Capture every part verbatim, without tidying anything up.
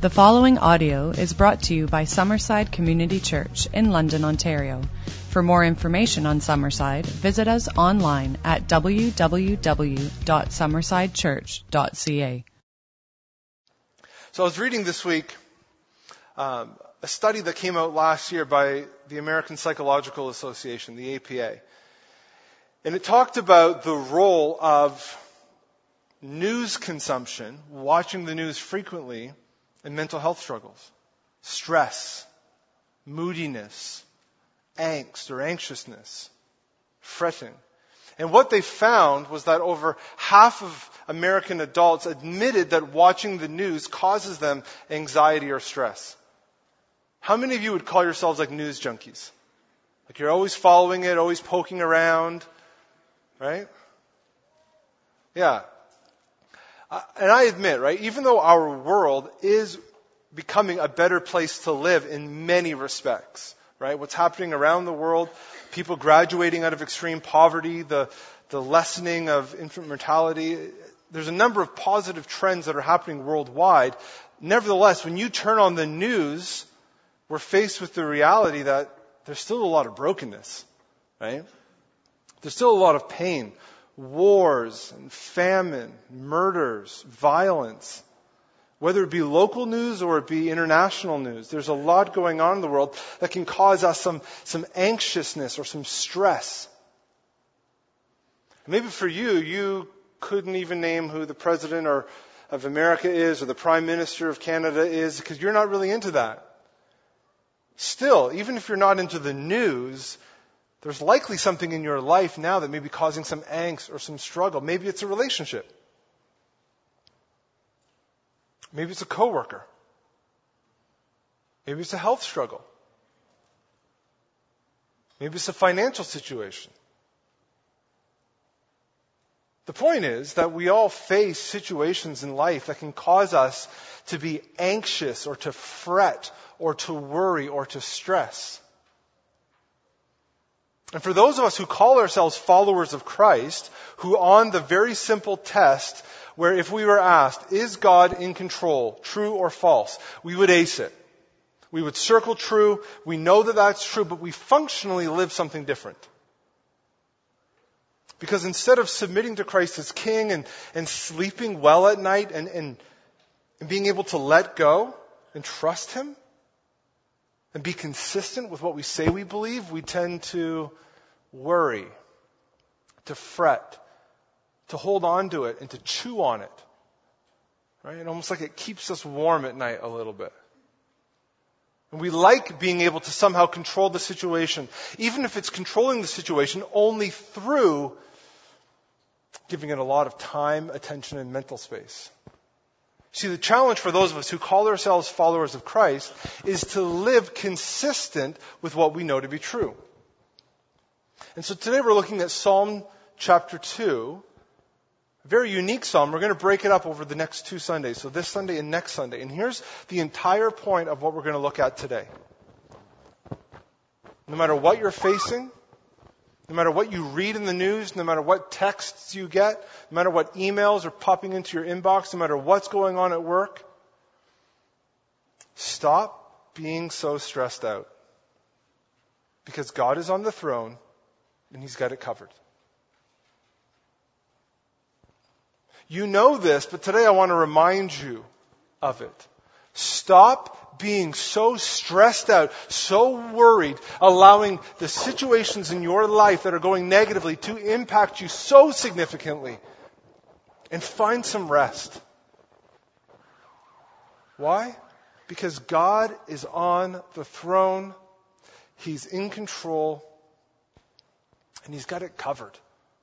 The following audio is brought to you by Summerside Community Church in London, Ontario. For more information on Summerside, visit us online at w w w dot summerside church dot c a. So I was reading this week um, a study that came out last year by the American Psychological Association, the A P A. And it talked about the role of news consumption, watching the news frequently, in mental health struggles, stress, moodiness, angst or anxiousness, fretting. And what they found was that over half of American adults admitted that watching the news causes them anxiety or stress. How many of you would call yourselves like news junkies? Like you're always following it, always poking around, right? Yeah. And I admit, right, even though our world is becoming a better place to live in many respects, right? What's happening around the world, people graduating out of extreme poverty, the, the lessening of infant mortality, there's a number of positive trends that are happening worldwide. Nevertheless, when you turn on the news, we're faced with the reality that there's still a lot of brokenness, right? There's still a lot of pain. Wars and famine, murders, violence, whether it be local news or it be international news. There's a lot going on in the world that can cause us some, some anxiousness or some stress. Maybe for you, you couldn't even name who the president or of America is or the prime minister of Canada is because you're not really into that. Still, even if you're not into the news, there's likely something in your life now that may be causing some angst or some struggle. Maybe it's a relationship. Maybe it's a coworker. Maybe it's a health struggle. Maybe it's a financial situation. The point is that we all face situations in life that can cause us to be anxious or to fret or to worry or to stress. And for those of us who call ourselves followers of Christ, who on the very simple test where if we were asked, is God in control, true or false, we would ace it. We would circle true. We know that that's true, but we functionally live something different. Because instead of submitting to Christ as King and, and sleeping well at night and, and, and being able to let go and trust Him, and be consistent with what we say we believe, we tend to worry, to fret, to hold on to it, and to chew on it. Right? And almost like it keeps us warm at night a little bit. And we like being able to somehow control the situation, even if it's controlling the situation only through giving it a lot of time, attention, and mental space. See, the challenge for those of us who call ourselves followers of Christ is to live consistent with what we know to be true. And so today we're looking at Psalm chapter two, a very unique psalm. We're going to break it up over the next two Sundays, so this Sunday and next Sunday. And here's the entire point of what we're going to look at today. No matter what you're facing, no matter what you read in the news, no matter what texts you get, no matter what emails are popping into your inbox, no matter what's going on at work, stop being so stressed out. Because God is on the throne and He's got it covered. You know this, but today I want to remind you of it. Stop being so stressed out, so worried, allowing the situations in your life that are going negatively to impact you so significantly, and find some rest. Why? Because God is on the throne, He's in control, and He's got it covered.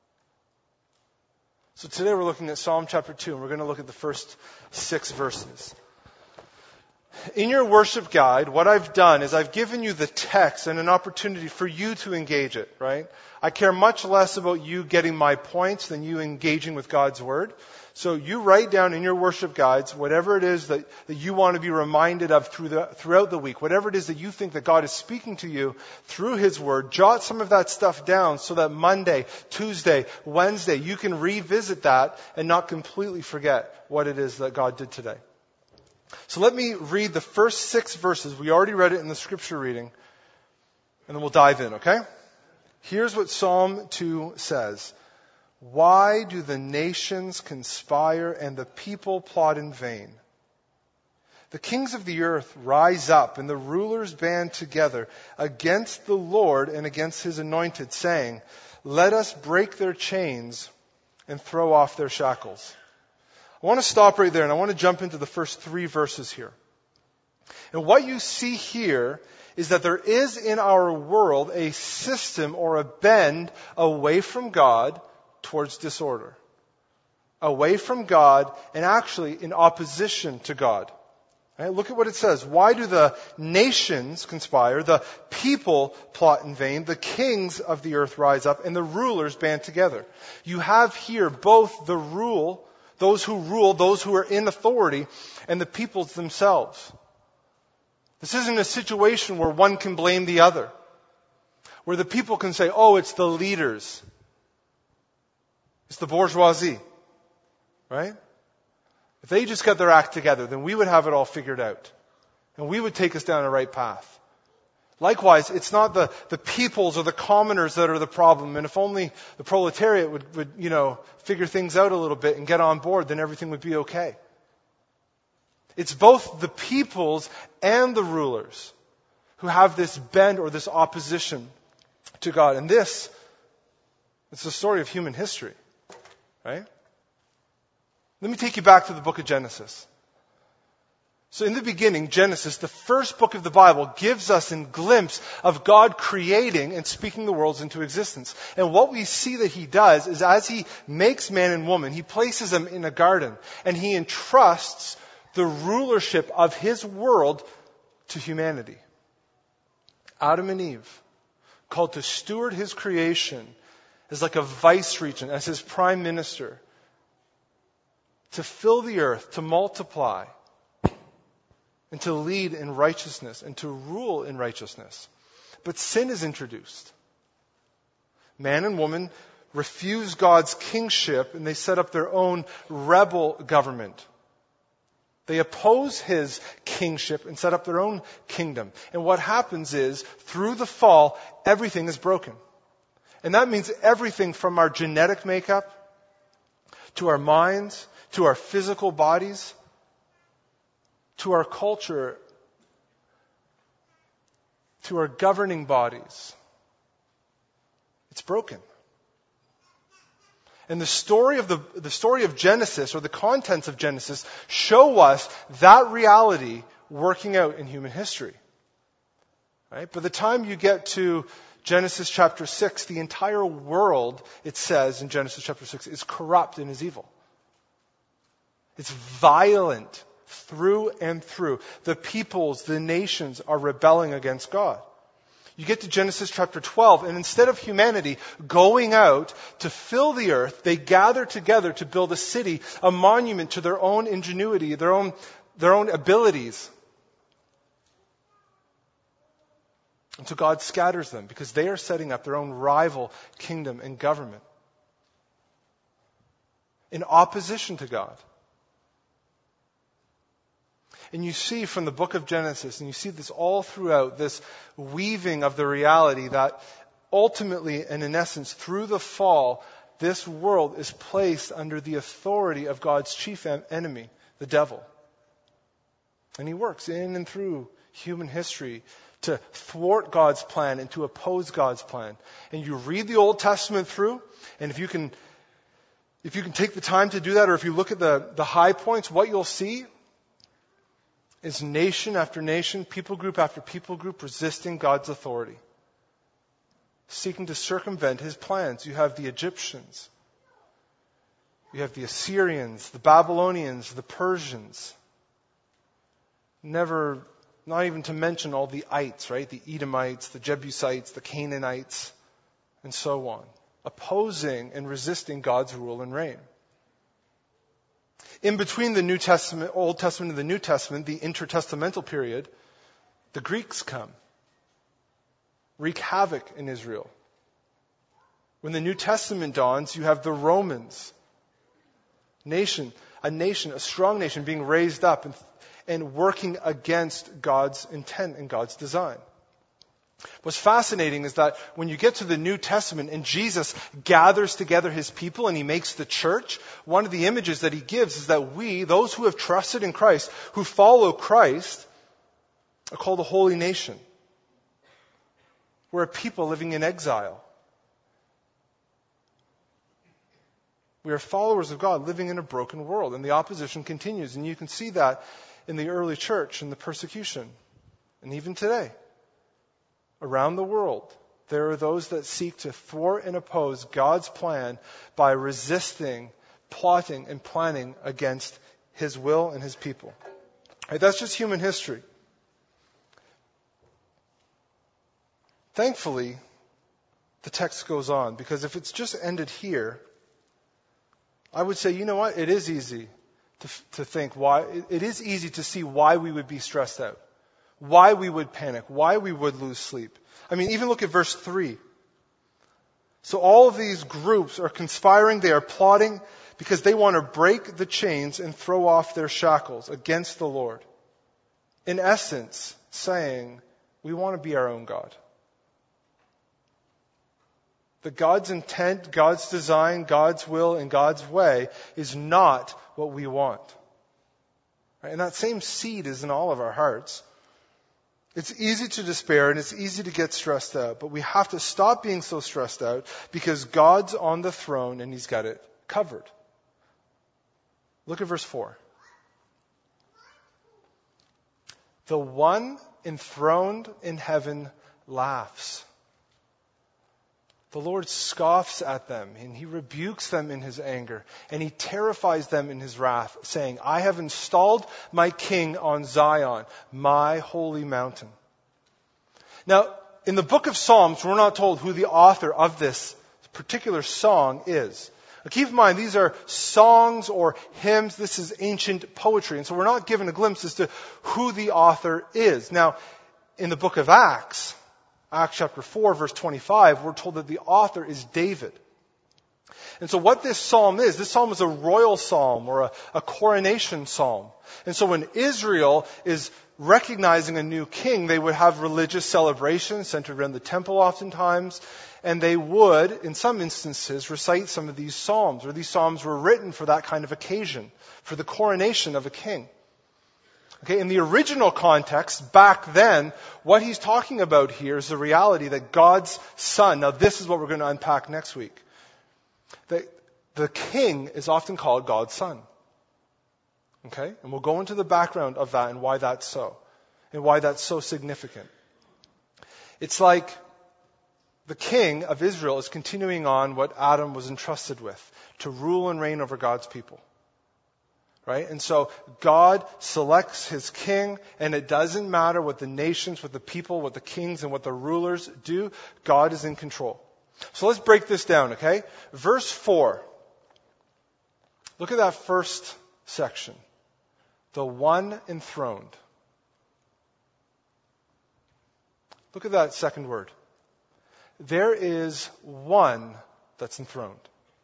So today we're looking at Psalm chapter two, and we're going to look at the first six verses. In your worship guide, what I've done is I've given you the text and an opportunity for you to engage it, right? I care much less about you getting my points than you engaging with God's Word. So you write down in your worship guides whatever it is that, that you want to be reminded of through the, throughout the week, whatever it is that you think that God is speaking to you through His Word. Jot some of that stuff down so that Monday, Tuesday, Wednesday, you can revisit that and not completely forget what it is that God did today. So let me read the first six verses. We already read it in the scripture reading, and then we'll dive in, okay? Here's what Psalm two says. Why do the nations conspire and the people plot in vain? The kings of the earth rise up and the rulers band together against the Lord and against his anointed, saying, let us break their chains and throw off their shackles. I want to stop right there and I want to jump into the first three verses here. And what you see here is that there is in our world a system or a bend away from God towards disorder. Away from God and actually in opposition to God. Right? Look at what it says. Why do the nations conspire, the people plot in vain, the kings of the earth rise up, and the rulers band together? You have here both the rule, those who rule, those who are in authority, and the peoples themselves. This isn't a situation where one can blame the other. Where the people can say, oh, it's the leaders. It's the bourgeoisie. Right? If they just got their act together, then we would have it all figured out. And we would take us down a right path. Likewise, it's not the, the peoples or the commoners that are the problem. And if only the proletariat would, would, you know, figure things out a little bit and get on board, then everything would be okay. It's both the peoples and the rulers who have this bend or this opposition to God. And this, it's the story of human history. Right? Let me take you back to the book of Genesis. So in the beginning, Genesis, the first book of the Bible, gives us a glimpse of God creating and speaking the worlds into existence. And what we see that he does is as he makes man and woman, he places them in a garden and he entrusts the rulership of his world to humanity. Adam and Eve, called to steward his creation as like a vice regent, as his prime minister, to fill the earth, to multiply, and to lead in righteousness, and to rule in righteousness. But sin is introduced. Man and woman refuse God's kingship, and they set up their own rebel government. They oppose his kingship and set up their own kingdom. And what happens is, through the fall, everything is broken. And that means everything from our genetic makeup, to our minds, to our physical bodies, to our culture, to our governing bodies. It's broken. And the story of the, the story of Genesis, or the contents of Genesis, show us that reality working out in human history. Right? By the time you get to Genesis chapter six, the entire world, it says in Genesis chapter six, is corrupt and is evil. It's violent through and through. The peoples, the nations are rebelling against God. You get to Genesis chapter twelve, and instead of humanity going out to fill the earth, they gather together to build a city, a monument to their own ingenuity, their own, their own abilities. And so God scatters them because they are setting up their own rival kingdom and government in opposition to God. And you see from the book of Genesis, and you see this all throughout, this weaving of the reality that ultimately and in essence through the fall, this world is placed under the authority of God's chief enemy, the devil. And he works in and through human history to thwart God's plan and to oppose God's plan. And you read the Old Testament through, and if you can, if you can take the time to do that, or if you look at the, the high points, what you'll see is nation after nation, people group after people group resisting God's authority, seeking to circumvent his plans. You have the Egyptians, you have the Assyrians, the Babylonians, the Persians. Never, not even to mention all the ites, right? The Edomites, the Jebusites, the Canaanites, and so on, opposing and resisting God's rule and reign. In between the New Testament, Old Testament and the New Testament, the intertestamental period, the Greeks come, wreak havoc in Israel. When the New Testament dawns, you have the Romans, nation, a nation, a strong nation being raised up, and, and working against God's intent and God's design. What's fascinating is that when you get to the New Testament and Jesus gathers together his people and he makes the church, one of the images that he gives is that we, those who have trusted in Christ, who follow Christ, are called a holy nation. We're a people living in exile. We are followers of God living in a broken world, and the opposition continues. And you can see that in the early church and the persecution. And even today, around the world, there are those that seek to thwart and oppose God's plan by resisting, plotting, and planning against his will and his people. Right, that's just human history. Thankfully, the text goes on, because if it's just ended here, I would say, you know what? It is easy to, to think why, it is easy to see why we would be stressed out, why we would panic, why we would lose sleep. I mean, even look at verse three. So all of these groups are conspiring, they are plotting, because they want to break the chains and throw off their shackles against the Lord. In essence, saying, we want to be our own God. That God's intent, God's design, God's will, and God's way is not what we want. Right? And that same seed is in all of our hearts. It's easy to despair and it's easy to get stressed out, but we have to stop being so stressed out because God's on the throne and he's got it covered. Look at verse four. The one enthroned in heaven laughs. The Lord scoffs at them, and he rebukes them in his anger, and he terrifies them in his wrath, saying, I have installed my king on Zion, my holy mountain. Now, in the book of Psalms, we're not told who the author of this particular song is. Now, keep in mind, these are songs or hymns. This is ancient poetry, and so we're not given a glimpse as to who the author is. Now, in the book of Acts, Acts chapter four, verse twenty-five, we're told that the author is David. And so what this psalm is, this psalm is a royal psalm or a, a coronation psalm. And so when Israel is recognizing a new king, they would have religious celebrations centered around the temple oftentimes, and they would, in some instances, recite some of these psalms, or these psalms were written for that kind of occasion, for the coronation of a king. Okay, in the original context, back then, what he's talking about here is the reality that God's Son, now this is what we're going to unpack next week, that the king is often called God's Son. Okay, and we'll go into the background of that and why that's so, and why that's so significant. It's like the king of Israel is continuing on what Adam was entrusted with, to rule and reign over God's people. Right? And so God selects his king, and it doesn't matter what the nations, what the people, what the kings, and what the rulers do. God is in control. So let's break this down, okay? Verse four. Look at that first section. The one enthroned. Look at that second word. There is one that's enthroned.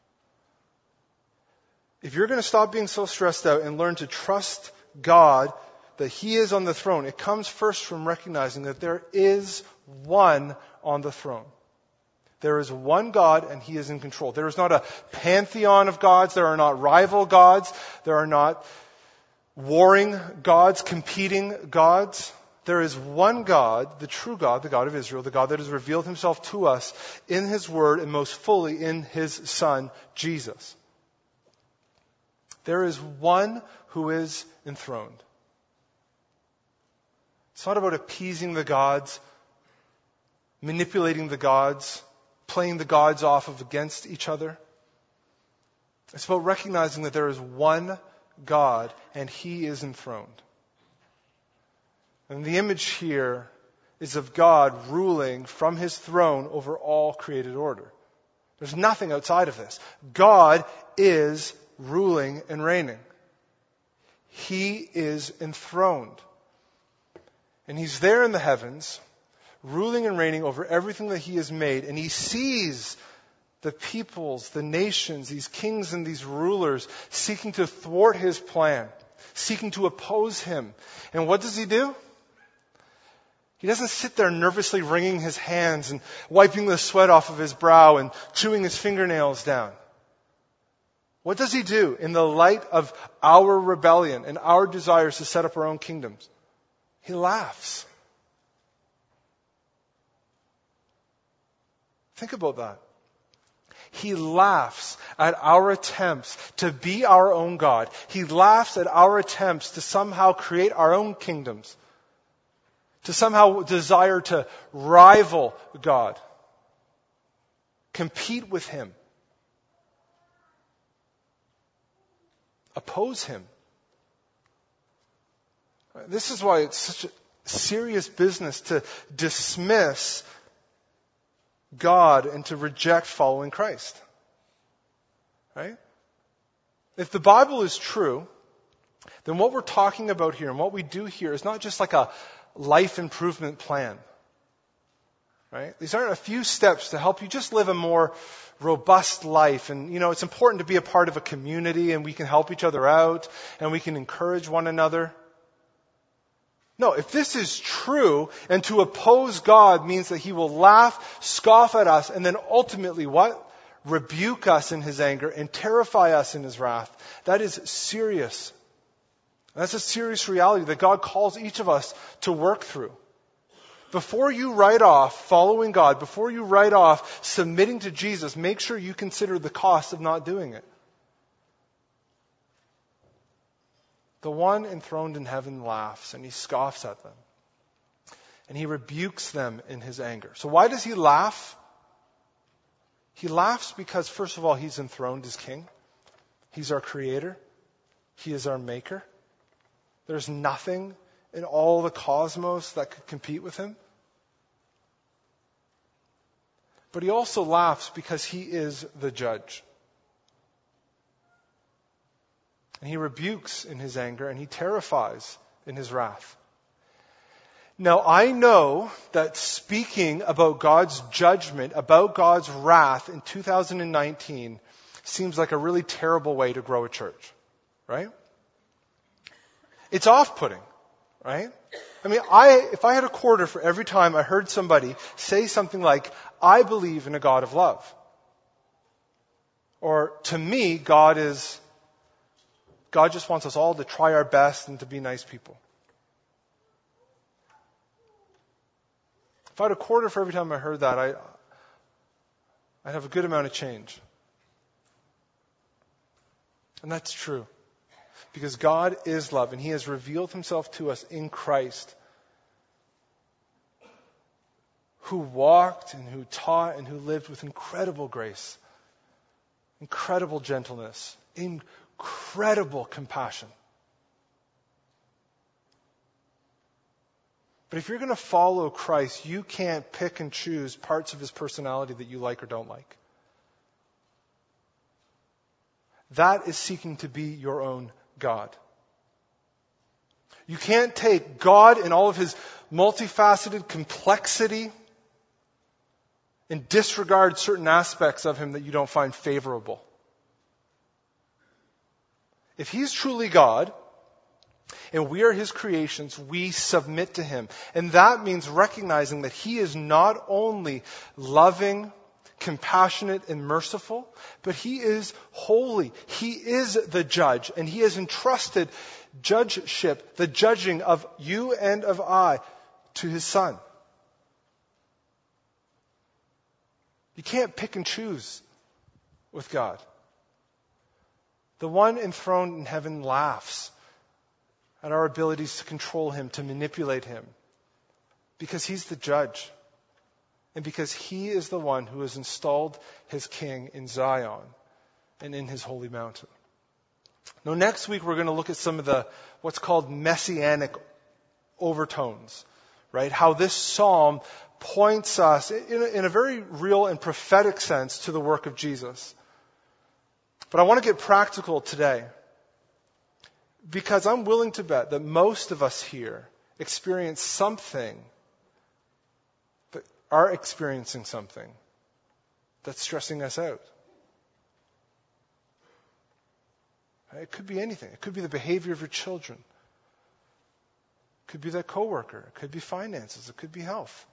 If you're going to stop being so stressed out and learn to trust God that he is on the throne, it comes first from recognizing that there is one on the throne. There is one God and he is in control. There is not a pantheon of gods. There are not rival gods. There are not warring gods, competing gods. There is one God, the true God, the God of Israel, the God that has revealed himself to us in his word and most fully in his Son, Jesus. There is one who is enthroned. It's not about appeasing the gods, manipulating the gods, playing the gods off of against each other. It's about recognizing that there is one God and he is enthroned. And the image here is of God ruling from his throne over all created order. There's nothing outside of this. God is ruling and reigning. He is enthroned. And he's there in the heavens, ruling and reigning over everything that he has made. And he sees the peoples, the nations, these kings and these rulers seeking to thwart his plan, seeking to oppose him. And what does he do? He doesn't sit there nervously wringing his hands and wiping the sweat off of his brow and chewing his fingernails down. What does he do in the light of our rebellion and our desires to set up our own kingdoms? He laughs. Think about that. He laughs at our attempts to be our own God. He laughs at our attempts to somehow create our own kingdoms, to somehow desire to rival God, compete with him, oppose him. This is why it's such a serious business to dismiss God and to reject following Christ. Right? If the Bible is true, then what we're talking about here and what we do here is not just like a life improvement plan. Right? These aren't a few steps to help you just live a more robust life. And, you know, it's important to be a part of a community and we can help each other out and we can encourage one another. No, if this is true, and to oppose God means that he will laugh, scoff at us, and then ultimately what? Rebuke us in his anger and terrify us in his wrath. That is serious. That's a serious reality that God calls each of us to work through. Before you write off following God, before you write off submitting to Jesus, make sure you consider the cost of not doing it. The one enthroned in heaven laughs and he scoffs at them. And he rebukes them in his anger. So why does he laugh? He laughs because, first of all, he's enthroned as king. He's our creator. He is our maker. There's nothing in all the cosmos that could compete with him. But he also laughs because he is the judge. And he rebukes in his anger and he terrifies in his wrath. Now, I know that speaking about God's judgment, about God's wrath in two thousand nineteen seems like a really terrible way to grow a church, right? It's off-putting, right? I mean, I, if I had a quarter for every time I heard somebody say something like, I believe in a God of love. Or, to me, God is... God just wants us all to try our best and to be nice people. If I had a quarter for every time I heard that, I, I'd have a good amount of change. And that's true. Because God is love and he has revealed himself to us in Christ, who walked and who taught and who lived with incredible grace, incredible gentleness, incredible compassion. But if you're going to follow Christ, you can't pick and choose parts of his personality that you like or don't like. That is seeking to be your own God. You can't take God in all of his multifaceted complexity and disregard certain aspects of him that you don't find favorable. If he's truly God, and we are his creations, we submit to him. And that means recognizing that he is not only loving, compassionate, and merciful, but he is holy. He is the judge, and he has entrusted judgeship, the judging of you and of I, to his Son. You can't pick and choose with God. The one enthroned in heaven laughs at our abilities to control him, to manipulate him, because he's the judge, and because he is the one who has installed his king in Zion and in his holy mountain. Now, next week we're going to look at some of the what's called messianic overtones, right? How this psalm points us in a, in a very real and prophetic sense to the work of Jesus. But I want to get practical today, because I'm willing to bet that most of us here experience something, that are experiencing something that's stressing us out. It could be anything. It could be the behavior of your children. It could be that coworker. It could be finances. It could be health.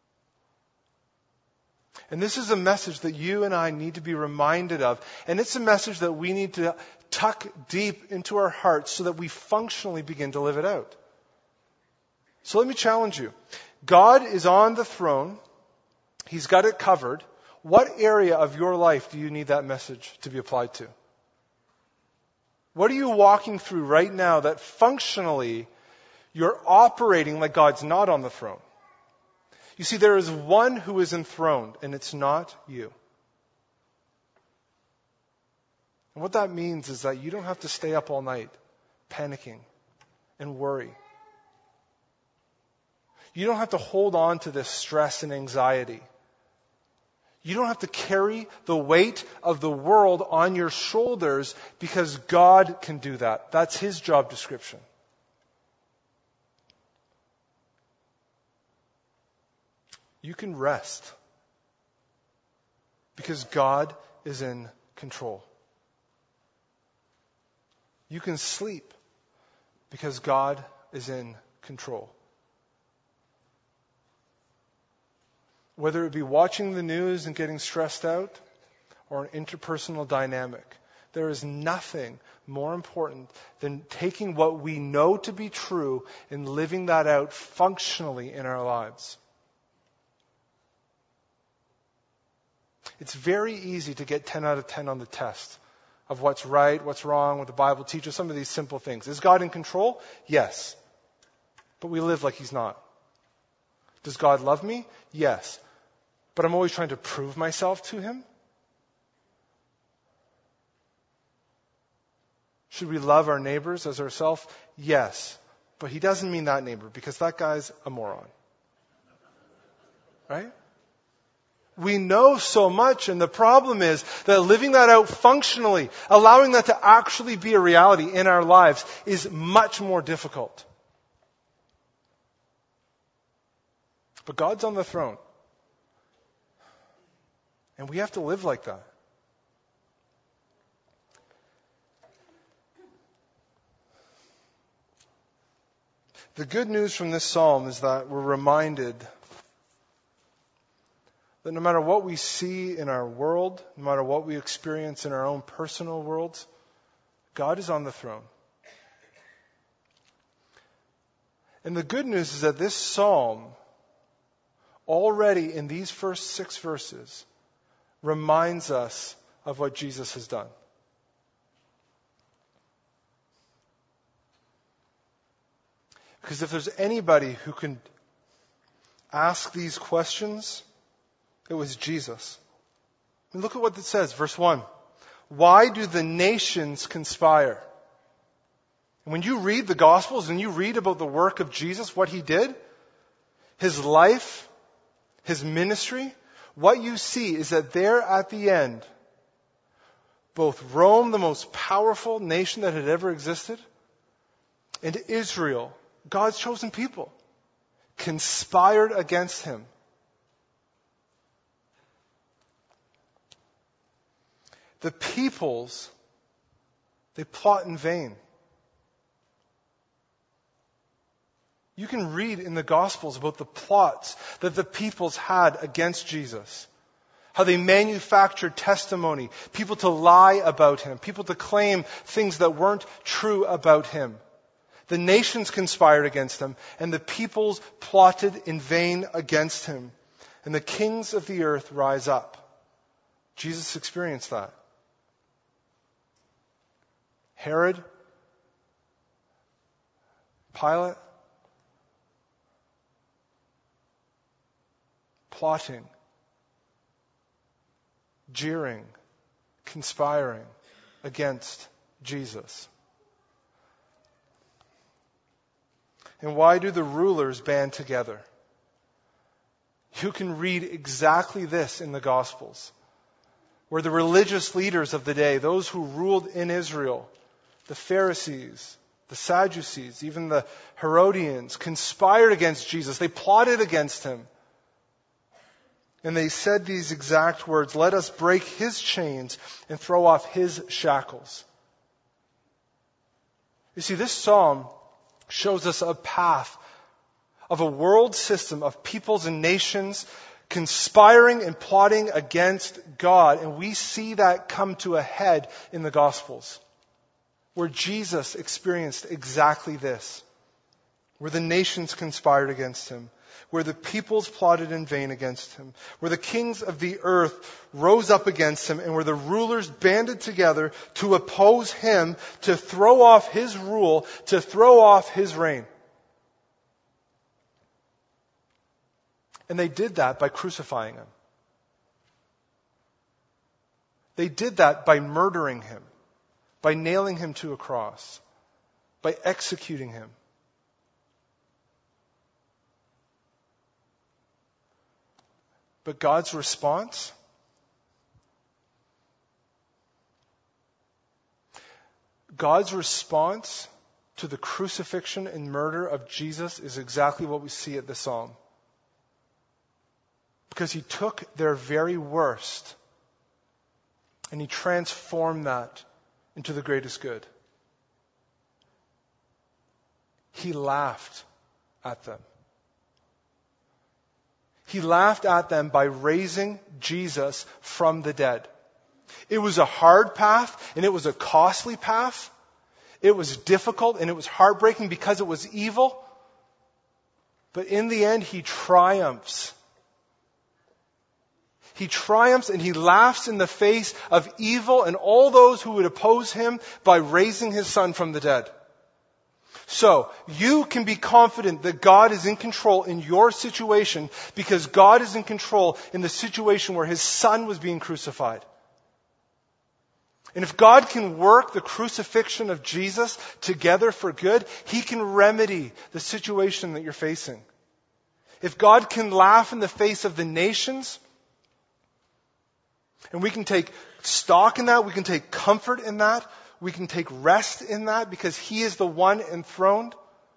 And this is a message that you and I need to be reminded of. And it's a message that we need to tuck deep into our hearts so that we functionally begin to live it out. So let me challenge you. God is on the throne. He's got it covered. What area of your life do you need that message to be applied to? What are you walking through right now that functionally you're operating like God's not on the throne? You see, there is one who is enthroned, and it's not you. And what that means is that you don't have to stay up all night panicking and worry. You don't have to hold on to this stress and anxiety. You don't have to carry the weight of the world on your shoulders because God can do that. That's His job description. You can rest because God is in control. You can sleep because God is in control. Whether it be watching the news and getting stressed out or an interpersonal dynamic, there is nothing more important than taking what we know to be true and living that out functionally in our lives. It's very easy to get ten out of ten on the test of what's right, what's wrong, what the Bible teaches, some of these simple things. Is God in control? Yes. But we live like He's not. Does God love me? Yes. But I'm always trying to prove myself to Him? Should we love our neighbors as ourselves? Yes. But He doesn't mean that neighbor because that guy's a moron. Right? We know so much, and the problem is that living that out functionally, allowing that to actually be a reality in our lives, is much more difficult. But God's on the throne. And we have to live like that. The good news from this psalm is that we're reminded that no matter what we see in our world, no matter what we experience in our own personal worlds, God is on the throne. And the good news is that this psalm, already in these first six verses, reminds us of what Jesus has done. Because if there's anybody who can ask these questions, it was Jesus. I mean, look at what it says, verse one. Why do the nations conspire? When you read the Gospels and you read about the work of Jesus, what He did, His life, His ministry, what you see is that there at the end, both Rome, the most powerful nation that had ever existed, and Israel, God's chosen people, conspired against Him. The peoples, they plot in vain. You can read in the Gospels about the plots that the peoples had against Jesus. How they manufactured testimony, people to lie about Him, people to claim things that weren't true about Him. The nations conspired against Him, and the peoples plotted in vain against Him. And the kings of the earth rise up. Jesus experienced that. Herod, Pilate, plotting, jeering, conspiring against Jesus. And why do the rulers band together? You can read exactly this in the Gospels, where the religious leaders of the day, those who ruled in Israel, the Pharisees, the Sadducees, even the Herodians, conspired against Jesus. They plotted against Him. And they said these exact words, "Let us break His chains and throw off His shackles." You see, this psalm shows us a path of a world system of peoples and nations conspiring and plotting against God. And we see that come to a head in the Gospels, where Jesus experienced exactly this, where the nations conspired against him, where the peoples plotted in vain against him, where the kings of the earth rose up against him, and where the rulers banded together to oppose him, to throw off his rule, to throw off his reign. And they did that by crucifying him. They did that by murdering him, by nailing him to a cross, by executing him. But God's response? God's response to the crucifixion and murder of Jesus is exactly what we see at the psalm. Because he took their very worst and he transformed that into the greatest good. He laughed at them. He laughed at them by raising Jesus from the dead. It was a hard path and it was a costly path. It was difficult and it was heartbreaking because it was evil. But in the end, he triumphs. He triumphs and he laughs in the face of evil and all those who would oppose him by raising his son from the dead. So, you can be confident that God is in control in your situation because God is in control in the situation where his son was being crucified. And if God can work the crucifixion of Jesus together for good, he can remedy the situation that you're facing. If God can laugh in the face of the nations, and we can take stock in that, we can take comfort in that, we can take rest in that because he is the one enthroned.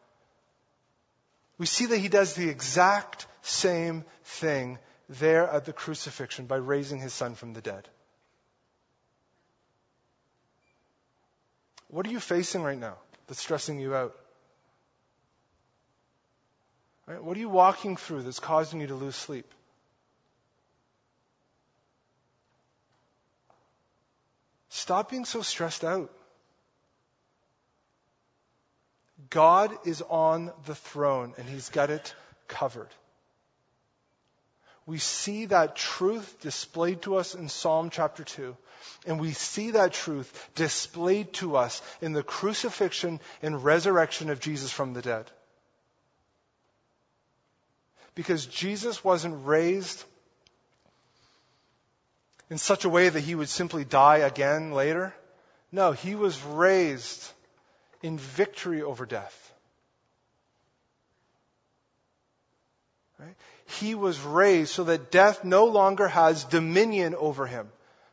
We see that he does the exact same thing there at the crucifixion by raising his son from the dead. What are you facing right now that's stressing you out? Right? What are you walking through that's causing you to lose sleep? Stop being so stressed out. God is on the throne and he's got it covered. We see that truth displayed to us in Psalm chapter two. And we see that truth displayed to us in the crucifixion and resurrection of Jesus from the dead. Because Jesus wasn't raised in such a way that he would simply die again later. No, he was raised in victory over death. Right? He was raised so that death no longer has dominion over him.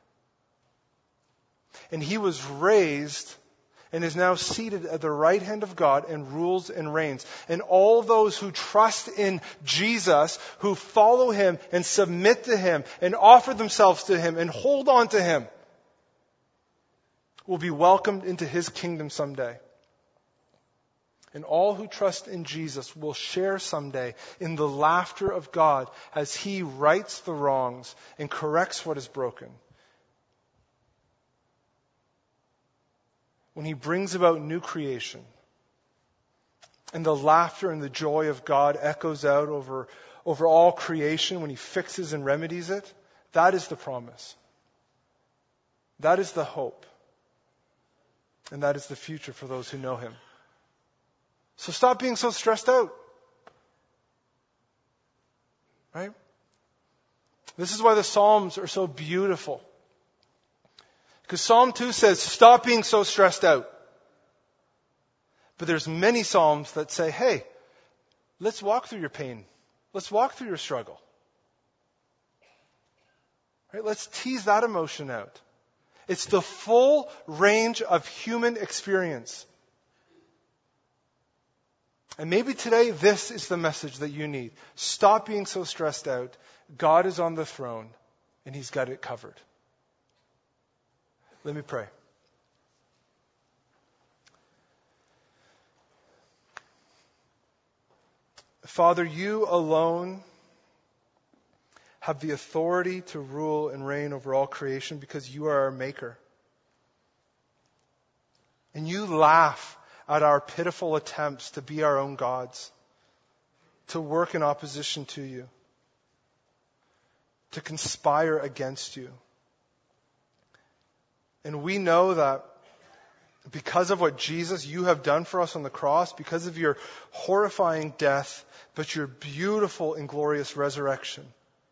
And he was raised and is now seated at the right hand of God and rules and reigns. And all those who trust in Jesus, who follow him and submit to him and offer themselves to him and hold on to him, will be welcomed into his kingdom someday. And all who trust in Jesus will share someday in the laughter of God as he rights the wrongs and corrects what is broken. When he brings about new creation and the laughter and the joy of God echoes out over, over all creation when he fixes and remedies it, that is the promise. That is the hope. And that is the future for those who know him. So stop being so stressed out. Right? This is why the Psalms are so beautiful. Because Psalm two says, stop being so stressed out. But there's many Psalms that say, hey, let's walk through your pain. Let's walk through your struggle. Right? Let's tease that emotion out. It's the full range of human experience. And maybe today this is the message that you need. Stop being so stressed out. God is on the throne and he's got it covered. Let me pray. Father, you alone have the authority to rule and reign over all creation because you are our maker. And you laugh at our pitiful attempts to be our own gods, to work in opposition to you, to conspire against you. And we know that because of what Jesus, you have done for us on the cross, because of your horrifying death, but your beautiful and glorious resurrection,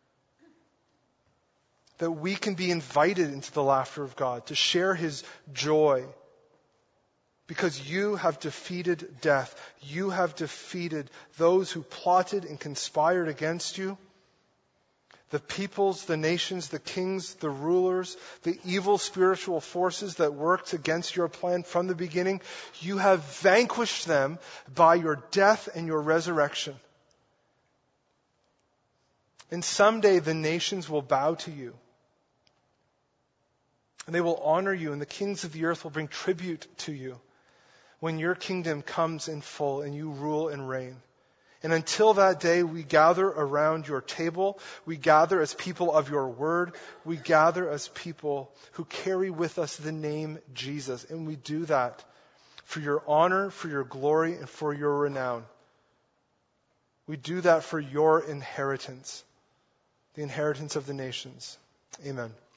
that we can be invited into the laughter of God, to share His joy. Because you have defeated death. You have defeated those who plotted and conspired against you. The peoples, the nations, the kings, the rulers, the evil spiritual forces that worked against your plan from the beginning, you have vanquished them by your death and your resurrection. And someday the nations will bow to you. And they will honor you, and the kings of the earth will bring tribute to you when your kingdom comes in full and you rule and reign. And until that day, we gather around your table. We gather as people of your word. We gather as people who carry with us the name Jesus. And we do that for your honor, for your glory, and for your renown. We do that for your inheritance, the inheritance of the nations. Amen.